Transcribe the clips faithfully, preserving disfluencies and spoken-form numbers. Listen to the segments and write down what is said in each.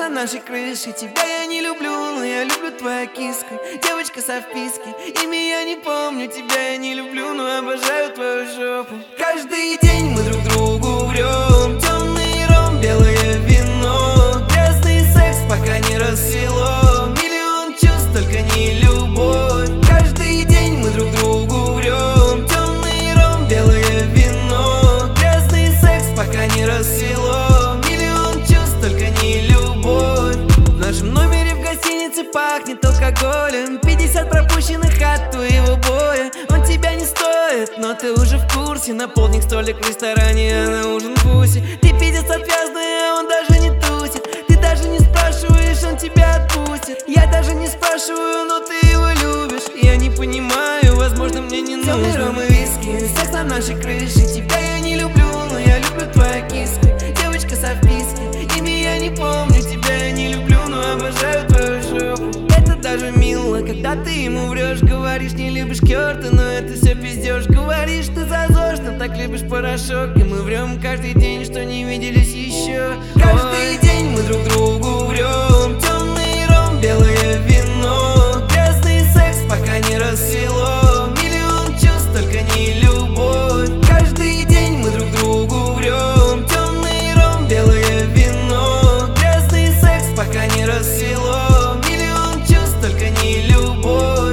на нашей крыше. Тебя я не люблю, но я люблю твою киску. Девочка со вписки, имя я не помню. Тебя я не люблю, но обожаю твою жопу. Каждый день мы друг другу врем. Темный ром, белое вино. Грязный секс, пока не рассвело. Миллион чувств, только не любовь. Каждый день мы друг другу врем. Темный ром, белое вино. Грязный секс, пока не рассвело. Миллион чувств, только не любовь. В нашем номере в гостинице пахнет алкоголем. Пятьдесят пропущенных от твоего боя. Он тебя не стоит, но ты уже в курсе. Наполни столик в ресторане, а на ужин пуси. Ты пиздец отвязный, а он даже не тусит. Ты даже не спрашиваешь, он тебя отпустит. Я даже не спрашиваю, но ты его любишь. Я не понимаю, возможно, мне не нужно. Темный ром и виски, секс на нашей крыше. Тебя я не люблю, но я люблю твою киску. Девочка со вписки, имя я не помню. Тебя я не люблю, но обожаю твою жопу. Это даже мило, когда ты ему врешь. Говоришь, не любишь Кёрта, но это все пиздешь. Говоришь, ты зазорно, так любишь порошок. И мы врем каждый день, что не виделись еще. Каждый день мы друг другу врем. Темный ром, белое вино. Грязный секс, пока не рассвело. Миллион чувств, только не любовь. Каждый день мы друг другу врем. Темный ром, белое вино. Грязный секс, пока не рассвело. Миллион чувств, только не любовь.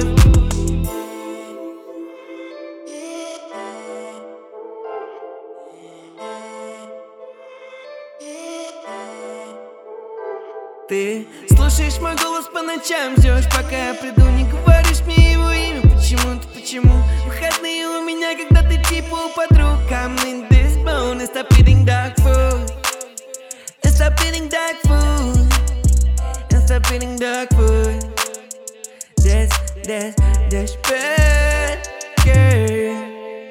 Ты слушаешь мой голос по ночам, ждешь, пока я приду, не говоришь мне его имя. Почему-то, почему? Выходные у меня, когда ты типа у подруг. I'm in this bone, and stop eating dog food. And stop eating dog food. And stop eating dog food. That's, that's, that's bad, girl.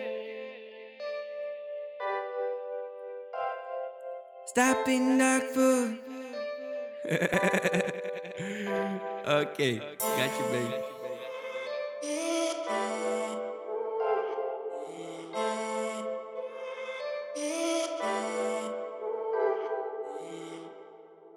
Stop eating dog food. Okay, got you, baby.